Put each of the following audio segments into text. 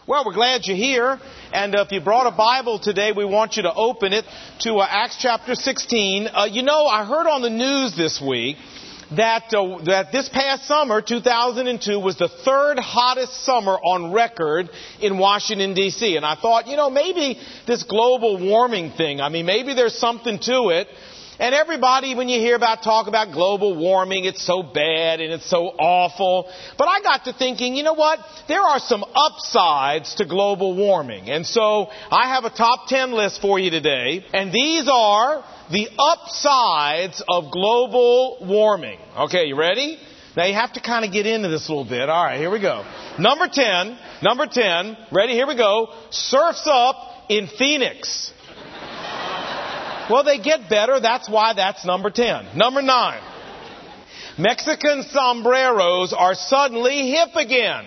Well, we're glad you're here. And if you brought a Bible today, we want you to open it to Acts chapter 16. I heard on the news this week that this past summer, 2002, was the third hottest summer on record in Washington, D.C. And I thought, maybe this global warming thing, maybe there's something to it. And everybody, when you talk about global warming, it's so bad and it's so awful. But I got to thinking, you know what? There are some upsides to global warming. And so I have a top 10 list for you today. And these are the upsides of global warming. Okay, you ready? Now you have to kind of get into this a little bit. All right, here we go. Number 10. Ready? Here we go. Surf's up in Phoenix. Well, they get better. That's why that's number 10. Number 9. Mexican sombreros are suddenly hip again.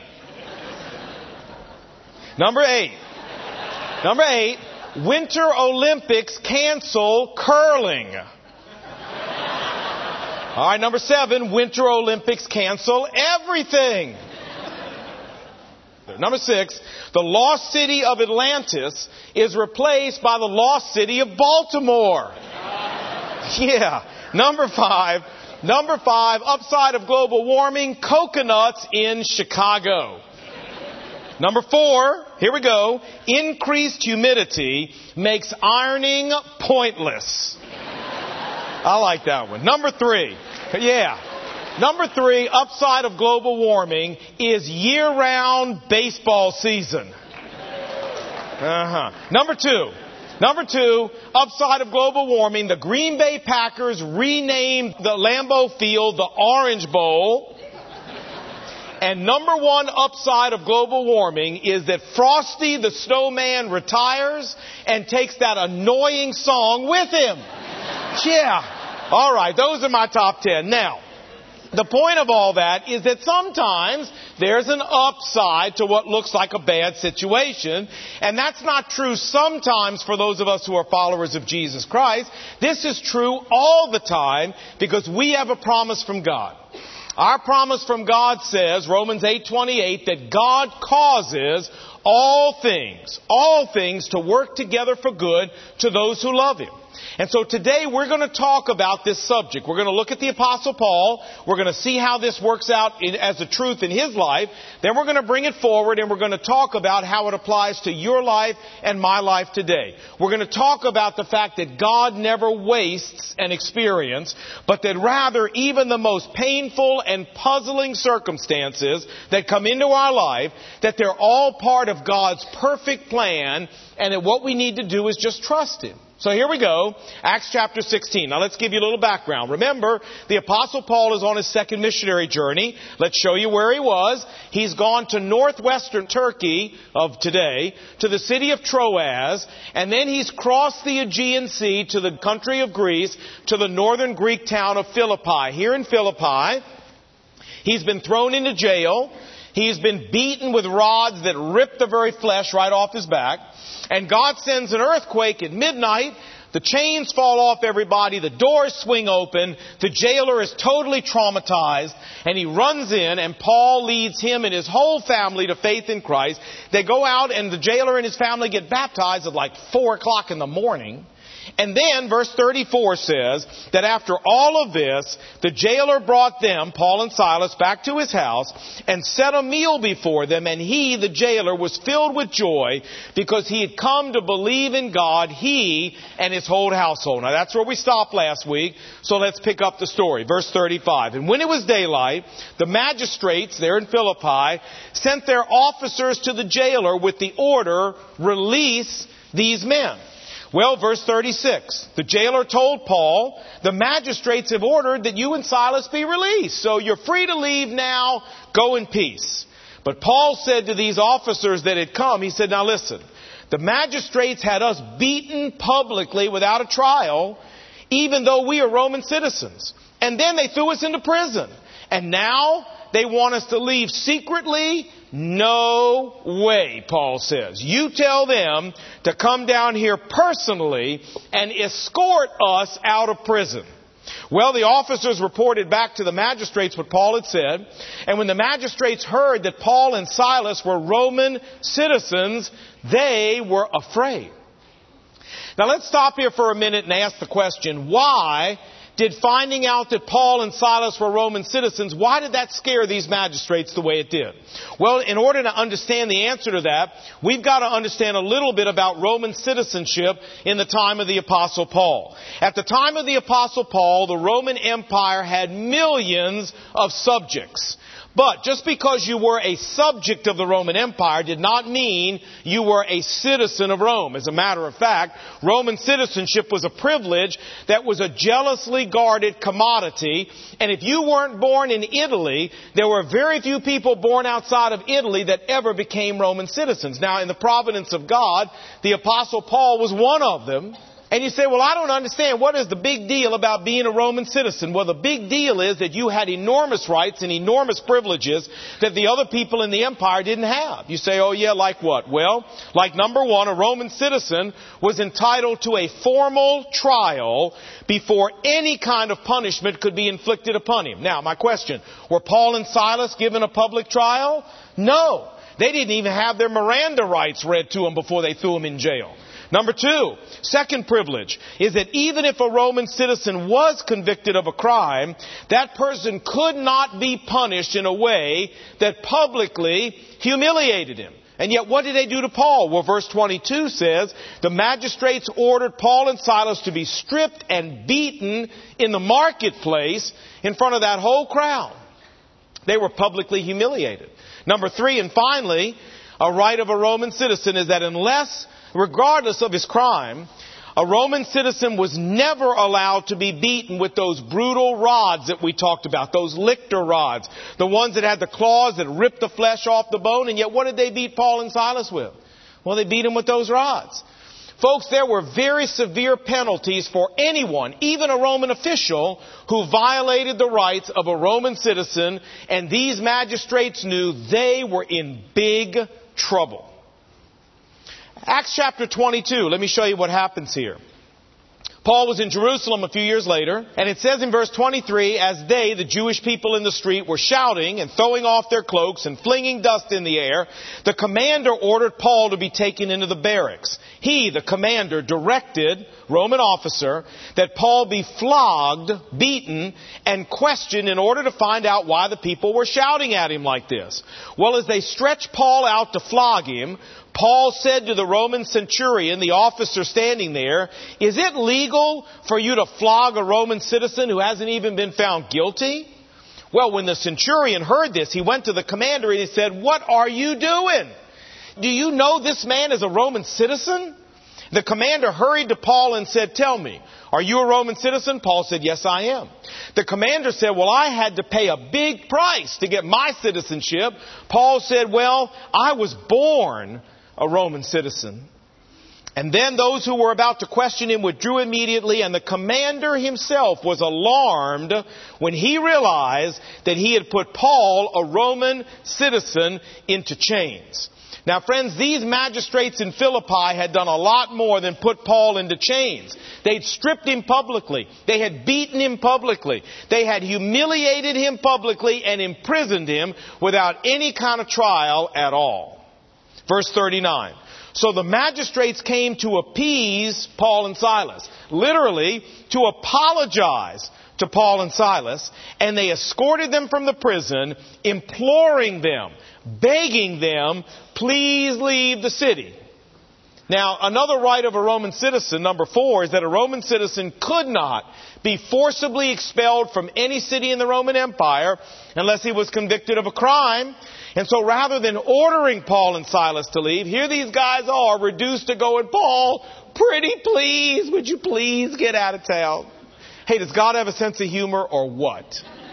Number 8. Winter Olympics cancel curling. All right, number 7. Winter Olympics cancel everything. Number 6, the lost city of Atlantis is replaced by the lost city of Baltimore. Yeah. Number 5, upside of global warming, coconuts in Chicago. Number 4, here we go, increased humidity makes ironing pointless. I like that one. Number 3, upside of global warming is year-round baseball season. Number 2, upside of global warming, the Green Bay Packers renamed the Lambeau Field the Orange Bowl. And number 1 upside of global warming is that Frosty the Snowman retires and takes that annoying song with him. Yeah. All right, those are my top 10. Now, the point of all that is that sometimes there's an upside to what looks like a bad situation. And that's not true sometimes for those of us who are followers of Jesus Christ. This is true all the time because we have a promise from God. Our promise from God says, Romans 8:28, that God causes all things to work together for good to those who love Him. And so today we're going to talk about this subject. We're going to look at the Apostle Paul. We're going to see how this works out as a truth in his life. Then we're going to bring it forward and we're going to talk about how it applies to your life and my life today. We're going to talk about the fact that God never wastes an experience, but that rather even the most painful and puzzling circumstances that come into our life, that they're all part of God's perfect plan and that what we need to do is just trust Him. So here we go, Acts chapter 16. Now let's give you a little background. Remember, the Apostle Paul is on his second missionary journey. Let's show you where he was. He's gone to northwestern Turkey of today, to the city of Troas, and then he's crossed the Aegean Sea to the country of Greece, to the northern Greek town of Philippi. Here in Philippi, he's been thrown into jail. He's been beaten with rods that rip the very flesh right off his back. And God sends an earthquake at midnight. The chains fall off everybody. The doors swing open. The jailer is totally traumatized. And he runs in, and Paul leads him and his whole family to faith in Christ. They go out, and the jailer and his family get baptized at like 4 o'clock in the morning. And then verse 34 says that after all of this, the jailer brought them, Paul and Silas, back to his house and set a meal before them. And he, the jailer, was filled with joy because he had come to believe in God, he and his whole household. Now that's where we stopped last week. So let's pick up the story. Verse 35. And when it was daylight, the magistrates there in Philippi sent their officers to the jailer with the order, release these men. Well, verse 36, the jailer told Paul, the magistrates have ordered that you and Silas be released. So you're free to leave now, go in peace. But Paul said to these officers that had come, he said, now listen, the magistrates had us beaten publicly without a trial, even though we are Roman citizens. And then they threw us into prison. And now they want us to leave secretly? No way, Paul says. You tell them to come down here personally and escort us out of prison. Well, the officers reported back to the magistrates what Paul had said. And when the magistrates heard that Paul and Silas were Roman citizens, they were afraid. Now let's stop here for a minute and ask the question, why did finding out that Paul and Silas were Roman citizens, why did that scare these magistrates the way it did? Well, in order to understand the answer to that, we've got to understand a little bit about Roman citizenship in the time of the Apostle Paul. At the time of the Apostle Paul, the Roman Empire had millions of subjects. But just because you were a subject of the Roman Empire did not mean you were a citizen of Rome. As a matter of fact, Roman citizenship was a privilege that was a jealously guarded commodity. And if you weren't born in Italy, there were very few people born outside of Italy that ever became Roman citizens. Now, in the providence of God, the Apostle Paul was one of them. And you say, well, I don't understand. What is the big deal about being a Roman citizen? Well, the big deal is that you had enormous rights and enormous privileges that the other people in the empire didn't have. You say, oh yeah, like what? Well, like number one, a Roman citizen was entitled to a formal trial before any kind of punishment could be inflicted upon him. Now, my question, were Paul and Silas given a public trial? No. They didn't even have their Miranda rights read to them before they threw them in jail. Number two, second privilege, is that even if a Roman citizen was convicted of a crime, that person could not be punished in a way that publicly humiliated him. And yet what did they do to Paul? Well, verse 22 says, the magistrates ordered Paul and Silas to be stripped and beaten in the marketplace in front of that whole crowd. They were publicly humiliated. Number three, and finally, a right of a Roman citizen is that regardless of his crime, a Roman citizen was never allowed to be beaten with those brutal rods that we talked about, those lictor rods, the ones that had the claws that ripped the flesh off the bone. And yet what did they beat Paul and Silas with? Well, they beat him with those rods. Folks, there were very severe penalties for anyone, even a Roman official, who violated the rights of a Roman citizen, and these magistrates knew they were in big trouble. Acts chapter 22, let me show you what happens here. Paul was in Jerusalem a few years later, and it says in verse 23, as they, the Jewish people in the street, were shouting and throwing off their cloaks and flinging dust in the air, the commander ordered Paul to be taken into the barracks. He, the commander, directed, Roman officer, that Paul be flogged, beaten, and questioned in order to find out why the people were shouting at him like this. Well, as they stretched Paul out to flog him, Paul said to the Roman centurion, the officer standing there, is it legal for you to flog a Roman citizen who hasn't even been found guilty? Well, when the centurion heard this, he went to the commander and he said, what are you doing? Do you know this man is a Roman citizen? The commander hurried to Paul and said, tell me, are you a Roman citizen? Paul said, yes, I am. The commander said, well, I had to pay a big price to get my citizenship. Paul said, well, I was born a Roman citizen. And then those who were about to question him withdrew immediately, and the commander himself was alarmed when he realized that he had put Paul, a Roman citizen, into chains. Now, friends, these magistrates in Philippi had done a lot more than put Paul into chains. They'd stripped him publicly. They had beaten him publicly. They had humiliated him publicly and imprisoned him without any kind of trial at all. Verse 39. So the magistrates came to appease Paul and Silas, literally to apologize to Paul and Silas, and they escorted them from the prison, imploring them, begging them, please leave the city. Now, another right of a Roman citizen, number 4, is that a Roman citizen could not be forcibly expelled from any city in the Roman Empire unless he was convicted of a crime. And so rather than ordering Paul and Silas to leave, here these guys are reduced to going, Paul, pretty please, would you please get out of town? Hey, does God have a sense of humor or what?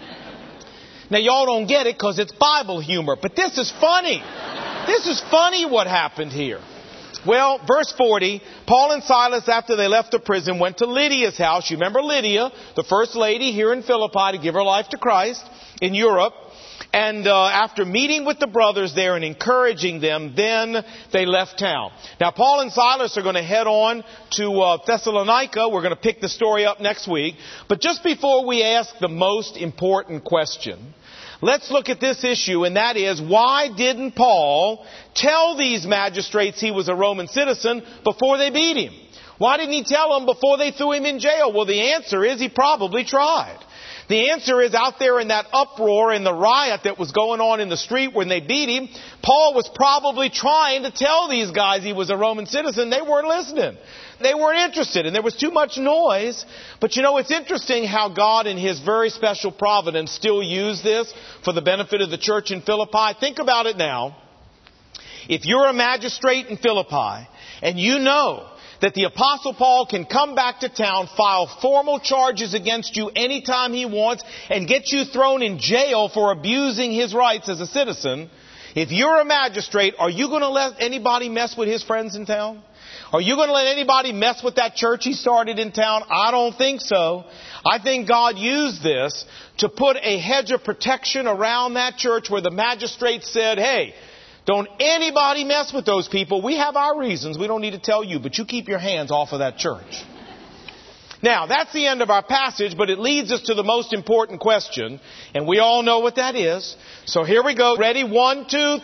Now, y'all don't get it because it's Bible humor, but this is funny. This is funny what happened here. Well, verse 40, Paul and Silas, after they left the prison, went to Lydia's house. You remember Lydia, the first lady here in Philippi to give her life to Christ in Europe. And after meeting with the brothers there and encouraging them, then they left town. Now, Paul and Silas are going to head on to Thessalonica. We're going to pick the story up next week. But just before we ask the most important question, let's look at this issue, and that is, why didn't Paul tell these magistrates he was a Roman citizen before they beat him? Why didn't he tell them before they threw him in jail? Well, the answer is he probably tried. The answer is, out there in that uproar and the riot that was going on in the street when they beat him, Paul was probably trying to tell these guys he was a Roman citizen. They weren't listening. They weren't interested, and there was too much noise. But you know, it's interesting how God in His very special providence still used this for the benefit of the church in Philippi. Think about it now. If you're a magistrate in Philippi and you know that the Apostle Paul can come back to town, file formal charges against you anytime he wants, and get you thrown in jail for abusing his rights as a citizen, if you're a magistrate, are you going to let anybody mess with his friends in town? Are you going to let anybody mess with that church he started in town? I don't think so. I think God used this to put a hedge of protection around that church where the magistrate said, hey, don't anybody mess with those people. We have our reasons. We don't need to tell you, but you keep your hands off of that church. Now, that's the end of our passage, but it leads us to the most important question, and we all know what that is. So here we go. Ready? 1, 2, 3. So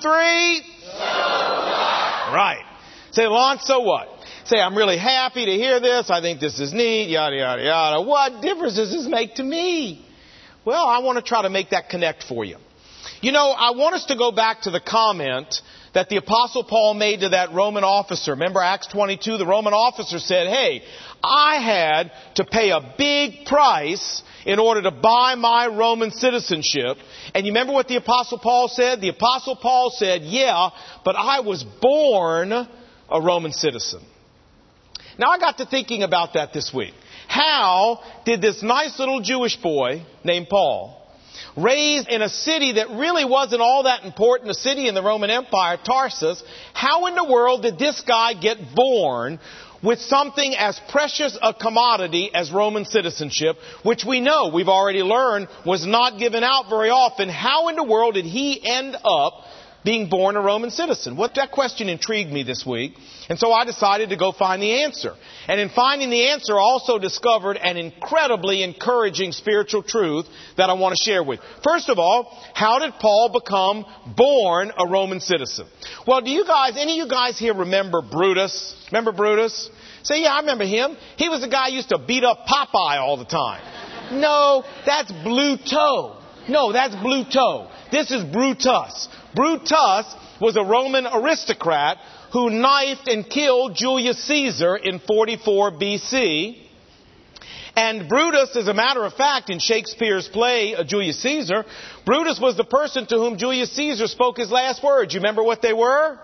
what? Right. Say, Lon, so what? Say, I'm really happy to hear this. I think this is neat, yada, yada, yada. What difference does this make to me? Well, I want to try to make that connect for you. You know, I want us to go back to the comment that the Apostle Paul made to that Roman officer. Remember Acts 22? The Roman officer said, hey, I had to pay a big price in order to buy my Roman citizenship. And you remember what the Apostle Paul said? The Apostle Paul said, yeah, but I was born a Roman citizen. Now, I got to thinking about that this week. How did this nice little Jewish boy named Paul, raised in a city that really wasn't all that important, a city in the Roman Empire, Tarsus, how in the world did this guy get born with something as precious a commodity as Roman citizenship, which we know, we've already learned, was not given out very often? How in the world did he end up being born a Roman citizen? That question intrigued me this week, and so I decided to go find the answer. And in finding the answer, I also discovered an incredibly encouraging spiritual truth that I want to share with you. First of all, how did Paul become born a Roman citizen? Well, any of you guys here remember Brutus? Remember Brutus? Say, yeah, I remember him. He was the guy who used to beat up Popeye all the time. No, that's Blue Toe. No, that's Blue Toe. This is Brutus. Brutus was a Roman aristocrat who knifed and killed Julius Caesar in 44 BC. And Brutus, as a matter of fact, in Shakespeare's play, Julius Caesar, Brutus was the person to whom Julius Caesar spoke his last words. You remember what they were?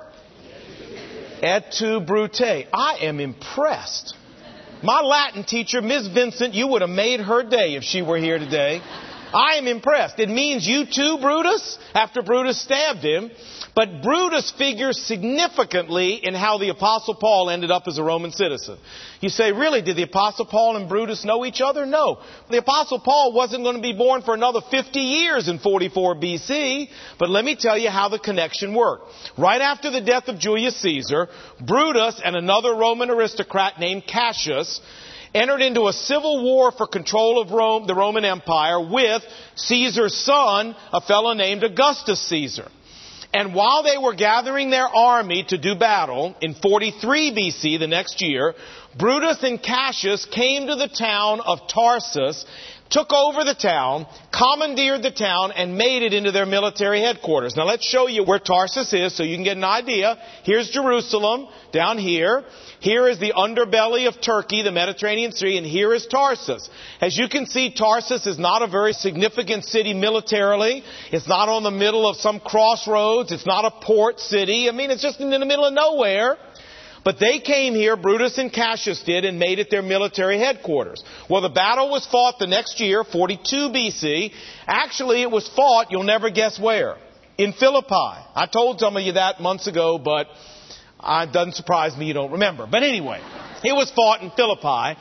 Et tu, Brute. I am impressed. My Latin teacher, Miss Vincent, you would have made her day if she were here today. I am impressed. It means you too, Brutus, after Brutus stabbed him. But Brutus figures significantly in how the Apostle Paul ended up as a Roman citizen. You say, really, did the Apostle Paul and Brutus know each other? No. The Apostle Paul wasn't going to be born for another 50 years in 44 BC. But let me tell you how the connection worked. Right after the death of Julius Caesar, Brutus and another Roman aristocrat named Cassius entered into a civil war for control of Rome, the Roman Empire, with Caesar's son, a fellow named Augustus Caesar. And while they were gathering their army to do battle in 43 BC, the next year, Brutus and Cassius came to the town of Tarsus, took over the town, commandeered the town, and made it into their military headquarters. Now let's show you where Tarsus is so you can get an idea. Here's Jerusalem down here. Here is the underbelly of Turkey, the Mediterranean Sea, and here is Tarsus. As you can see, Tarsus is not a very significant city militarily. It's not on the middle of some crossroads. It's not a port city. I mean, it's just in the middle of nowhere. But they came here, Brutus and Cassius did, and made it their military headquarters. Well, the battle was fought the next year, 42 BC. Actually, it was fought, you'll never guess where, in Philippi. I told some of you that months ago, but it doesn't surprise me you don't remember. But anyway, it was fought in Philippi.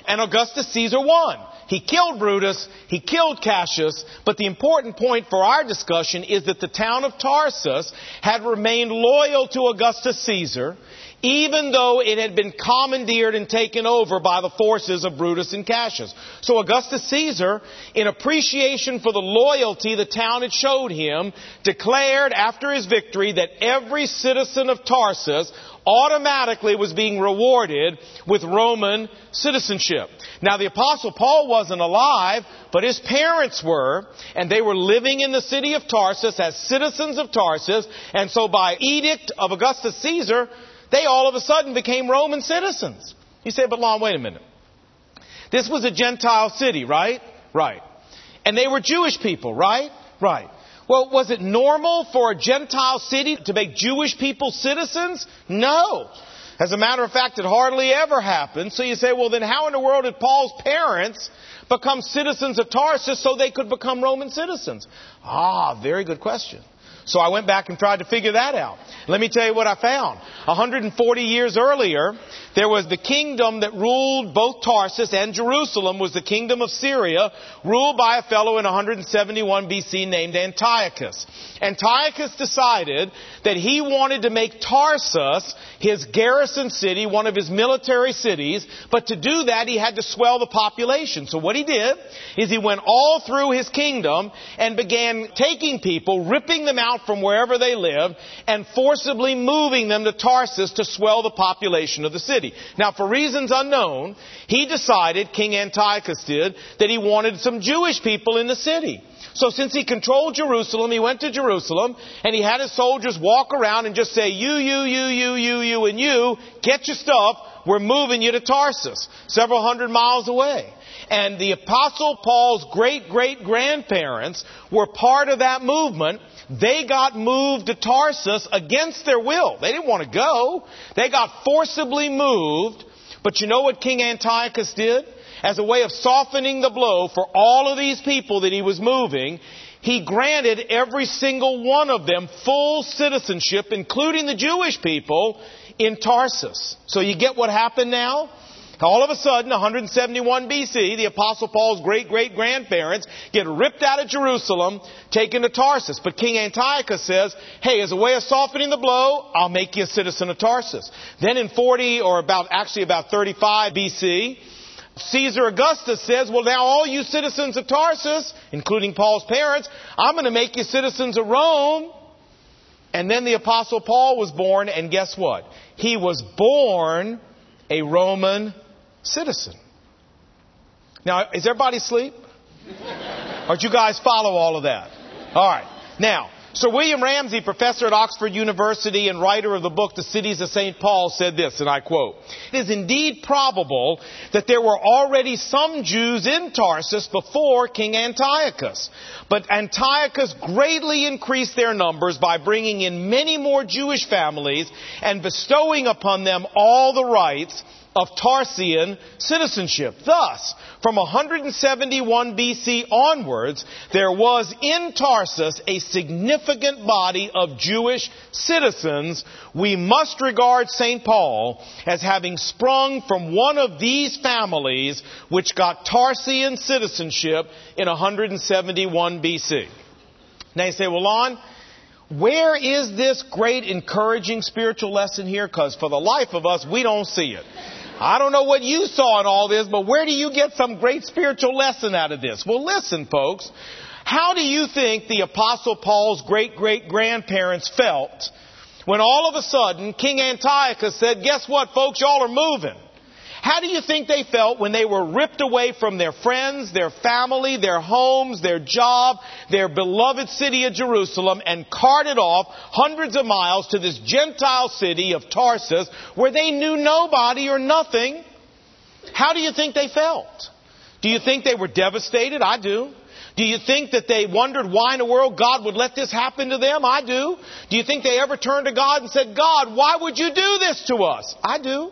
and Augustus Caesar won. He killed Brutus, he killed Cassius, but the important point for our discussion is that the town of Tarsus had remained loyal to Augustus Caesar, even though it had been commandeered and taken over by the forces of Brutus and Cassius. So Augustus Caesar, in appreciation for the loyalty the town had showed him, declared after his victory that every citizen of Tarsus automatically was being rewarded with Roman citizenship. Now, the Apostle Paul wasn't alive, but his parents were, and they were living in the city of Tarsus as citizens of Tarsus, and so by edict of Augustus Caesar, they all of a sudden became Roman citizens. You say, but Lon, wait a minute. This was a Gentile city, right? Right. And they were Jewish people, right? Right. Well, was it normal for a Gentile city to make Jewish people citizens? No. As a matter of fact, it hardly ever happened. So you say, well, then how in the world did Paul's parents become citizens of Tarsus so they could become Roman citizens? Very good question. So I went back and tried to figure that out. Let me tell you what I found. 140 years earlier, there was the kingdom that ruled both Tarsus and Jerusalem, was the kingdom of Syria, ruled by a fellow in 171 BC named Antiochus. Antiochus decided that he wanted to make Tarsus his garrison city, one of his military cities, but to do that he had to swell the population. So what he did is he went all through his kingdom and began taking people, ripping them out from wherever they lived, and forcibly moving them to Tarsus to swell the population of the city. Now, for reasons unknown, he decided, King Antiochus did, that he wanted some Jewish people in the city. So since he controlled Jerusalem, he went to Jerusalem, and he had his soldiers walk around and just say, you, and you, get your stuff, we're moving you to Tarsus, several hundred miles away. And the Apostle Paul's great-great-grandparents were part of that movement. They got moved to Tarsus against their will. They didn't want to go. They got forcibly moved. But you know what King Antiochus did? As a way of softening the blow for all of these people that he was moving, he granted every single one of them full citizenship, including the Jewish people, in Tarsus. So you get what happened now? All of a sudden, 171 BC, the Apostle Paul's great-great-grandparents get ripped out of Jerusalem, taken to Tarsus. But King Antiochus says, hey, as a way of softening the blow, I'll make you a citizen of Tarsus. Then in 35 BC, Caesar Augustus says, well, now all you citizens of Tarsus, including Paul's parents, I'm going to make you citizens of Rome. And then the Apostle Paul was born, and guess what? He was born a Roman citizen. Now, is everybody asleep? Or did you guys follow all of that? All right. Now, Sir William Ramsay, professor at Oxford University and writer of the book The Cities of St. Paul, said this, and I quote, "It is indeed probable that there were already some Jews in Tarsus before King Antiochus. But Antiochus greatly increased their numbers by bringing in many more Jewish families and bestowing upon them all the rights of Tarsian citizenship. Thus, from 171 BC onwards, there was in Tarsus a significant body of Jewish citizens. We must regard St. Paul as having sprung from one of these families which got Tarsian citizenship in 171 BC. Now you say, well, Lon, where is this great encouraging spiritual lesson here? Because for the life of us, we don't see it. I don't know what you saw in all this, but where do you get some great spiritual lesson out of this? Well, listen, folks. How do you think the Apostle Paul's great-great-grandparents felt when all of a sudden King Antiochus said, guess what, folks, y'all are moving? How do you think they felt when they were ripped away from their friends, their family, their homes, their job, their beloved city of Jerusalem, and carted off hundreds of miles to this Gentile city of Tarsus where they knew nobody or nothing? How do you think they felt? Do you think they were devastated? I do. Do you think that they wondered why in the world God would let this happen to them? I do. Do you think they ever turned to God and said, God, why would you do this to us? I do.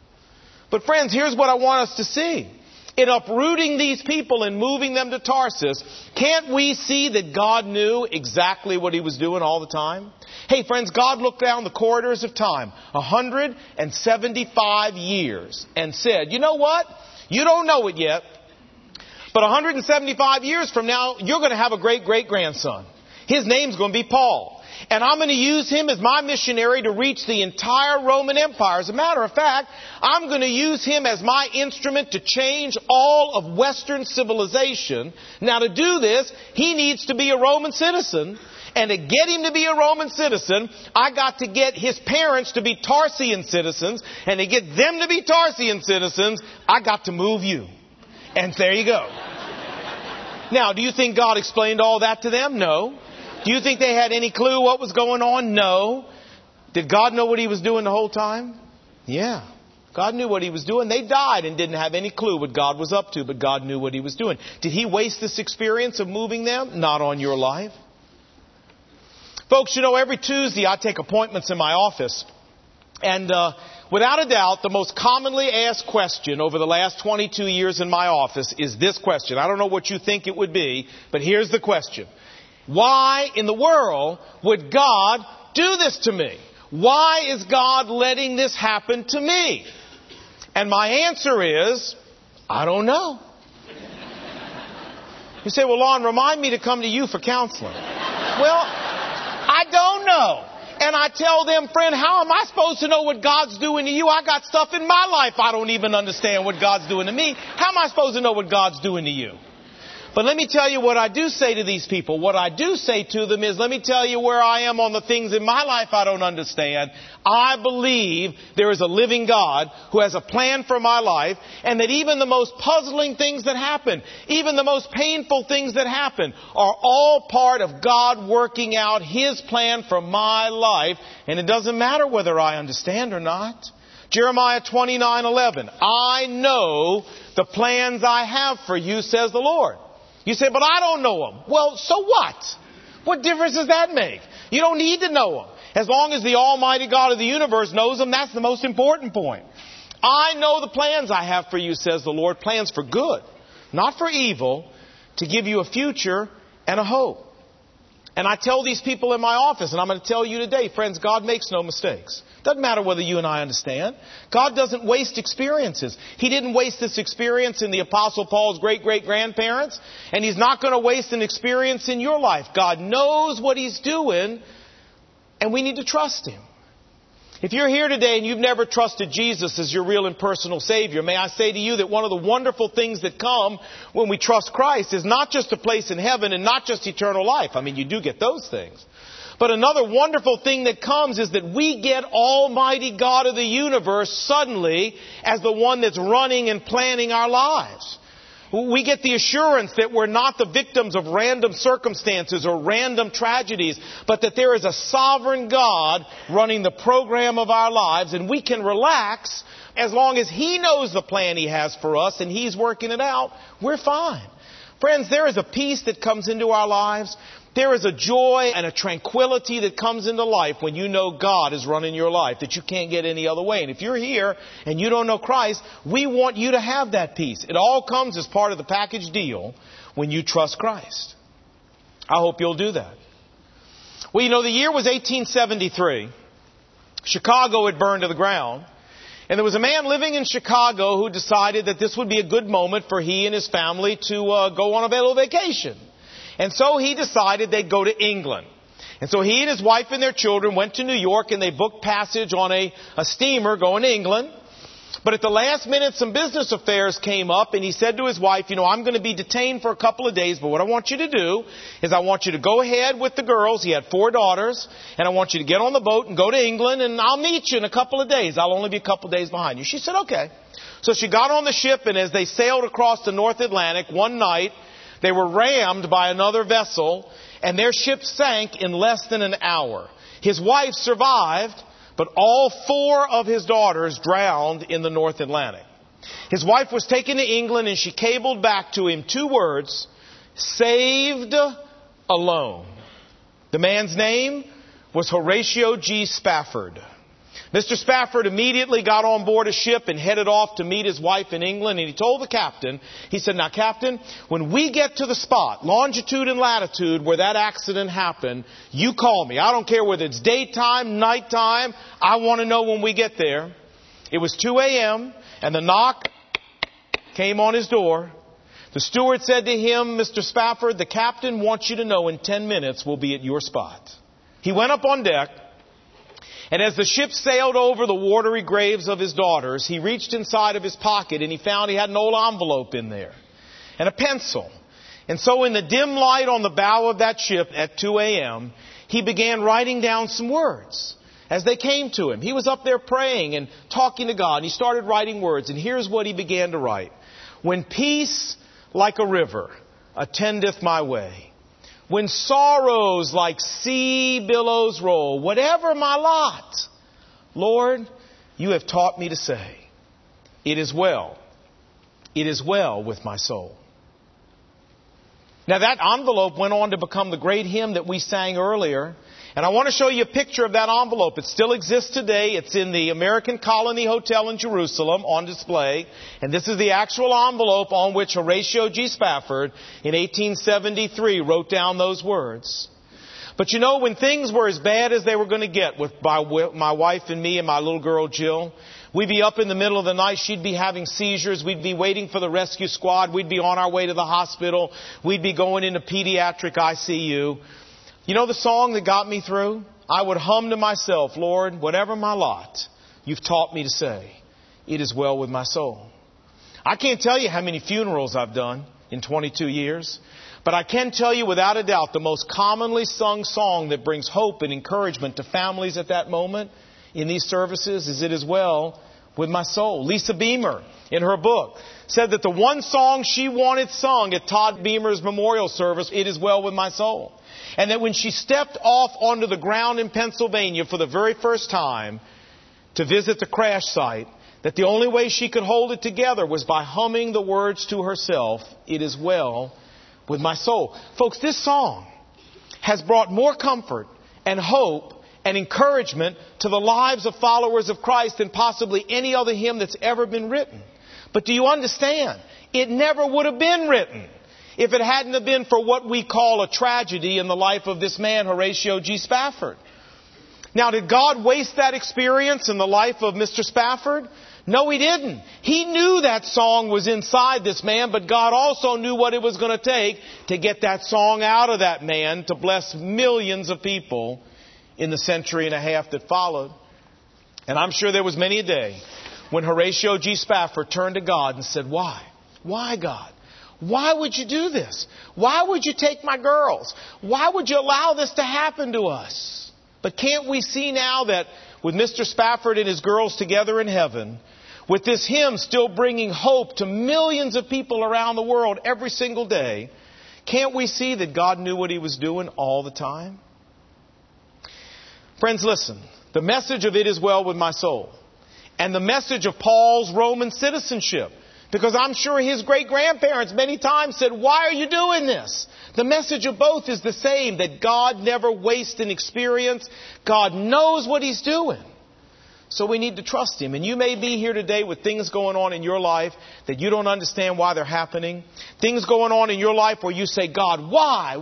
But friends, here's what I want us to see. In uprooting these people and moving them to Tarsus, can't we see that God knew exactly what he was doing all the time? Hey friends, God looked down the corridors of time, 175 years, and said, you know what? You don't know it yet. But 175 years from now, you're going to have a great-great-grandson. His name's going to be Paul. And I'm going to use him as my missionary to reach the entire Roman Empire. As a matter of fact, I'm going to use him as my instrument to change all of Western civilization. Now, to do this, he needs to be a Roman citizen. And to get him to be a Roman citizen, I got to get his parents to be Tarsian citizens. And to get them to be Tarsian citizens, I got to move you. And there you go. Now, do you think God explained all that to them? No. Do you think they had any clue what was going on? No. Did God know what he was doing the whole time? Yeah. God knew what he was doing. They died and didn't have any clue what God was up to, but God knew what he was doing. Did he waste this experience of moving them? Not on your life. Folks, you know, every Tuesday I take appointments in my office. And without a doubt, the most commonly asked question over the last 22 years in my office is this question. I don't know what you think it would be, but here's the question. Why in the world would God do this to me? Why is God letting this happen to me? And my answer is, I don't know. You say, well, Lon, remind me to come to you for counseling. Well, I don't know. And I tell them, friend, how am I supposed to know what God's doing to you? I got stuff in my life I don't even understand what God's doing to me. How am I supposed to know what God's doing to you? But let me tell you what I do say to these people. What I do say to them is, let me tell you where I am on the things in my life I don't understand. I believe there is a living God who has a plan for my life, and that even the most puzzling things that happen, even the most painful things that happen, are all part of God working out his plan for my life, and it doesn't matter whether I understand or not. Jeremiah 29:11. I know the plans I have for you, says the Lord. You say, but I don't know them. Well, so what? What difference does that make? You don't need to know them. As long as the Almighty God of the universe knows them, that's the most important point. I know the plans I have for you, says the Lord. Plans for good, not for evil, to give you a future and a hope. And I tell these people in my office, and I'm going to tell you today, friends, God makes no mistakes. Doesn't matter whether you and I understand. God doesn't waste experiences. He didn't waste this experience in the Apostle Paul's great-great-grandparents, and he's not going to waste an experience in your life. God knows what he's doing, and we need to trust him. If you're here today and you've never trusted Jesus as your real and personal Savior, may I say to you that one of the wonderful things that come when we trust Christ is not just a place in heaven and not just eternal life. I mean, you do get those things. But another wonderful thing that comes is that we get Almighty God of the universe suddenly as the one that's running and planning our lives. We get the assurance that we're not the victims of random circumstances or random tragedies, but that there is a sovereign God running the program of our lives, and we can relax as long as he knows the plan he has for us and he's working it out. We're fine. Friends, there is a peace that comes into our lives. There is a joy and a tranquility that comes into life when you know God is running your life that you can't get any other way. And if you're here and you don't know Christ, we want you to have that peace. It all comes as part of the package deal when you trust Christ. I hope you'll do that. Well, you know, the year was 1873. Chicago had burned to the ground. And there was a man living in Chicago who decided that this would be a good moment for he and his family to go on a little vacation. And so he decided they'd go to England. And so he and his wife and their children went to New York and they booked passage on a steamer going to England. But at the last minute, some business affairs came up and he said to his wife, you know, I'm going to be detained for a couple of days, but what I want you to do is I want you to go ahead with the girls. He had 4 daughters, and I want you to get on the boat and go to England, and I'll meet you in a couple of days. I'll only be a couple of days behind you. She said, okay. So she got on the ship, and as they sailed across the North Atlantic one night, they were rammed by another vessel, and their ship sank in less than an hour. His wife survived, but all 4 of his daughters drowned in the North Atlantic. His wife was taken to England, and she cabled back to him 2 words, saved alone. The man's name was Horatio G. Spafford. Mr. Spafford immediately got on board a ship and headed off to meet his wife in England. And he told the captain, he said, now, Captain, when we get to the spot, longitude and latitude where that accident happened, you call me. I don't care whether it's daytime, nighttime. I want to know when we get there. It was 2 a.m. and the knock came on his door. The steward said to him, Mr. Spafford, the captain wants you to know in 10 minutes we'll be at your spot. He went up on deck, and as the ship sailed over the watery graves of his daughters, he reached inside of his pocket and he found he had an old envelope in there and a pencil. And so in the dim light on the bow of that ship at 2 a.m., he began writing down some words as they came to him. He was up there praying and talking to God, and he started writing words. And here's what he began to write. When peace like a river attendeth my way, when sorrows like sea billows roll, whatever my lot, Lord, you have taught me to say, it is well with my soul. Now that envelope went on to become the great hymn that we sang earlier. And I want to show you a picture of that envelope. It still exists today. It's in the American Colony Hotel in Jerusalem on display. And this is the actual envelope on which Horatio G. Spafford in 1873 wrote down those words. But you know, when things were as bad as they were going to get with my wife and me and my little girl Jill, we'd be up in the middle of the night. She'd be having seizures. We'd be waiting for the rescue squad. We'd be on our way to the hospital. We'd be going into pediatric ICU. You know the song that got me through? I would hum to myself, Lord, whatever my lot, you've taught me to say, it is well with my soul. I can't tell you how many funerals I've done in 22 years, but I can tell you without a doubt the most commonly sung song that brings hope and encouragement to families at that moment in these services is It Is Well With My Soul. Lisa Beamer, in her book, said that the one song she wanted sung at Todd Beamer's memorial service, It Is Well With My Soul. And that when she stepped off onto the ground in Pennsylvania for the very first time to visit the crash site, that the only way she could hold it together was by humming the words to herself, It is well with my soul. Folks, this song has brought more comfort and hope and encouragement to the lives of followers of Christ than possibly any other hymn that's ever been written. But do you understand? It never would have been written if it hadn't have been for what we call a tragedy in the life of this man, Horatio G. Spafford. Now, did God waste that experience in the life of Mr. Spafford? No, He didn't. He knew that song was inside this man, but God also knew what it was going to take to get that song out of that man to bless millions of people in the century and a half that followed. And I'm sure there was many a day when Horatio G. Spafford turned to God and said, why? Why, God? Why would you do this? Why would you take my girls? Why would you allow this to happen to us? But can't we see now that with Mr. Spafford and his girls together in heaven, with this hymn still bringing hope to millions of people around the world every single day, can't we see that God knew what He was doing all the time? Friends, listen. The message of It Is Well With My Soul and the message of Paul's Roman citizenship, because I'm sure his great-grandparents many times said, why are you doing this? The message of both is the same, that God never wastes an experience. God knows what He's doing. So we need to trust Him. And you may be here today with things going on in your life that you don't understand why they're happening. Things going on in your life where you say, God, why?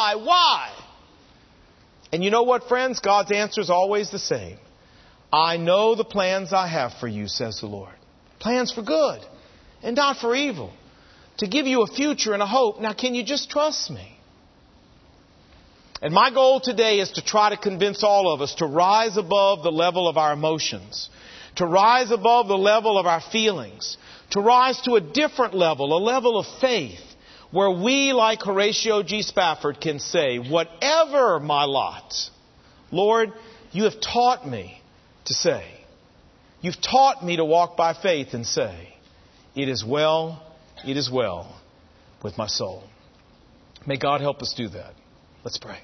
And you know what, friends? God's answer is always the same. I know the plans I have for you, says the Lord. Plans for good and not for evil, to give you a future and a hope. Now, can you just trust me? And my goal today is to try to convince all of us to rise above the level of our emotions, to rise above the level of our feelings, to rise to a different level, a level of faith, where we, like Horatio G. Spafford, can say, whatever my lot, Lord, you have taught me to say. You've taught me to walk by faith and say, it is well with my soul. May God help us do that. Let's pray.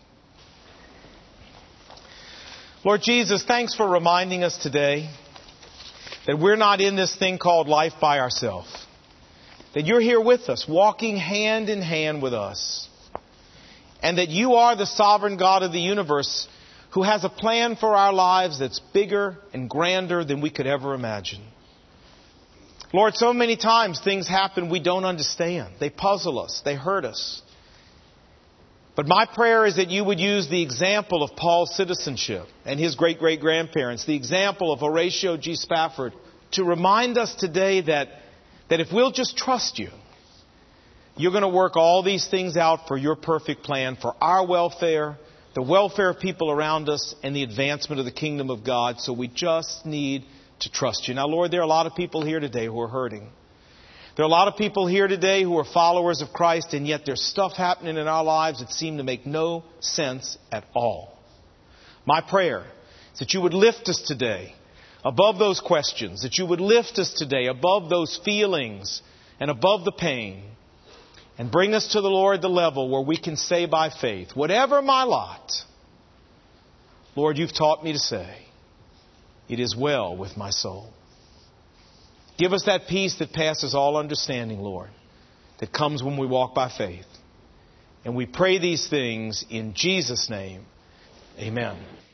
Lord Jesus, thanks for reminding us today that we're not in this thing called life by ourselves. That you're here with us, walking hand in hand with us. And that you are the sovereign God of the universe who has a plan for our lives that's bigger and grander than we could ever imagine. Lord, so many times things happen we don't understand. They puzzle us. They hurt us. But my prayer is that you would use the example of Paul's citizenship and his great-great-grandparents, the example of Horatio G. Spafford, to remind us today that that if we'll just trust you, you're going to work all these things out for your perfect plan, for our welfare, the welfare of people around us, and the advancement of the kingdom of God. So we just need to trust you. Now, Lord, there are a lot of people here today who are hurting. There are a lot of people here today who are followers of Christ, and yet there's stuff happening in our lives that seem to make no sense at all. My prayer is that you would lift us today above those questions, that you would lift us today above those feelings and above the pain, and bring us to the Lord the level where we can say by faith, whatever my lot, Lord, you've taught me to say, it is well with my soul. Give us that peace that passes all understanding, Lord, that comes when we walk by faith. And we pray these things in Jesus' name. Amen.